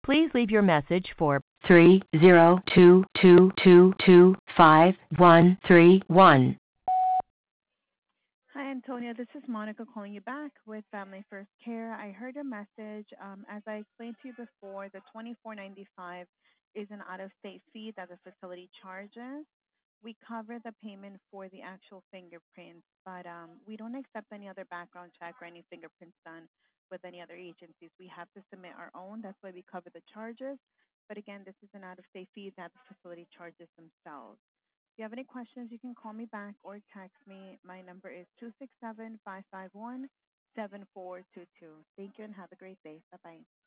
Please leave your message for 302222531. Hi, Antonia. This is Monica calling you back with Family First Care. I heard a message. As I explained to you before, the $24.95 is an out-of-state fee that the facility charges. We cover the payment for the actual fingerprints, but we don't accept any other background check or any fingerprints done with any other agencies. We have to submit our own. That's why we cover the charges. But again, this is an out-of-state fee that the facility charges themselves. If you have any questions, you can call me back or text me. My number is 267-551-7422. Thank you and have a great day. Bye-bye.